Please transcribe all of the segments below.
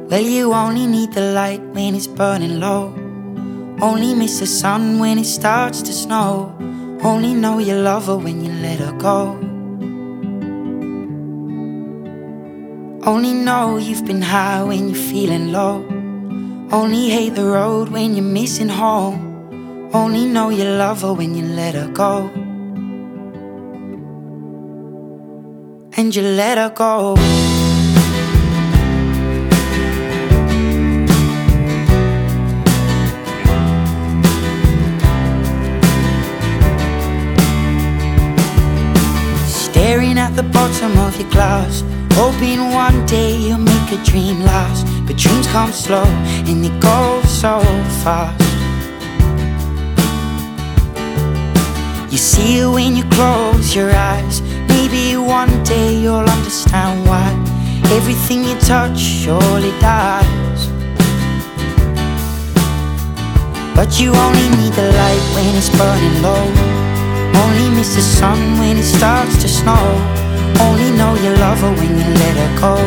Well, you only need the light when it's burning low. Only miss the sun when it starts to snow. Only know you love her when you let her go. Only know you've been high when you're feeling low. Only hate the road when you're missing home. Only know you love her when you let her go. And you let her go. Staring at the bottom of your glass, hoping one day you'll make a dream last. But dreams come slow and they go so fast. You see it when you close your eyes. Maybe one day you'll understand why everything you touch surely dies. But you only need the light when it's burning low. Only miss the sun when it starts to snow. Only know you love her when you let her go.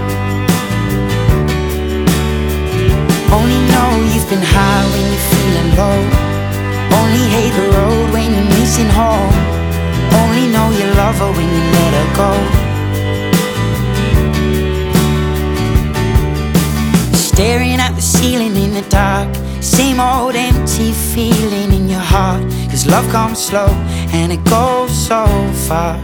Only know you've been high when you're feeling low. Only hate the road when you're missing home. Only know you love her when you let her go. Staring at the ceiling in the dark, same old empty feeling in your heart. 'Cause love comes slow and it goes so fast.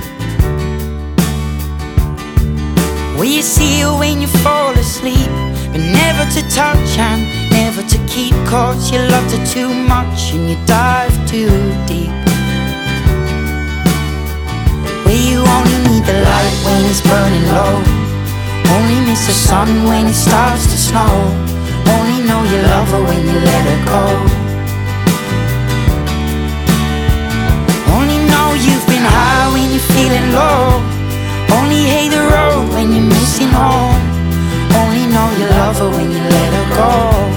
Well, you see her when you fall asleep, but never to touch and never to keep. 'Cause you loved her too much and you dive too deep. Well, you only need the light when it's burning low. Only miss the sun when it starts to snow. Only know you love her when you let her go. Only know you've been high when you're feeling low. Only hate the road when you're missing home. Only know you love her when you let her go.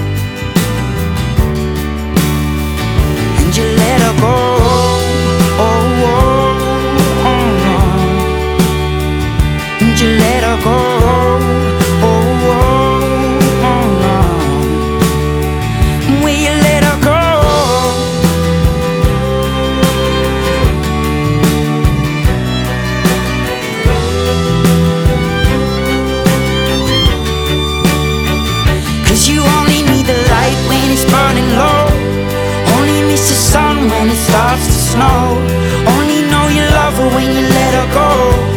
And you let her go. Oh, oh, oh, oh. And you let her go. Oh, oh, oh, oh. Will you let her go? 'Cause you only need the light when it's burning low. Only miss the sun when it starts to snow. Only know you love her when you let her go.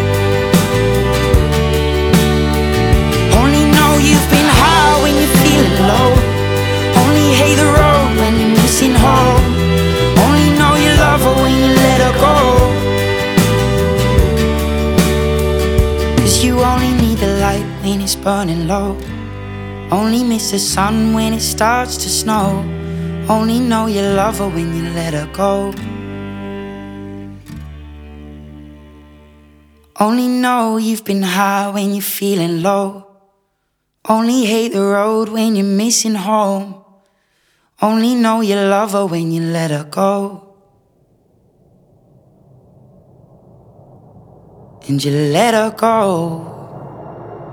Only know you've been high when you're feeling low. Only hate the road when you're missing home. Only know you love her when you let her go. 'Cause you only need the light when it's burning low. Only miss the sun when it starts to snow. Only know you love her when you let her go. Only know you've been high when you're feeling low. Only hate the road when you're missing home. Only know you love her when you let her go. And you let her go.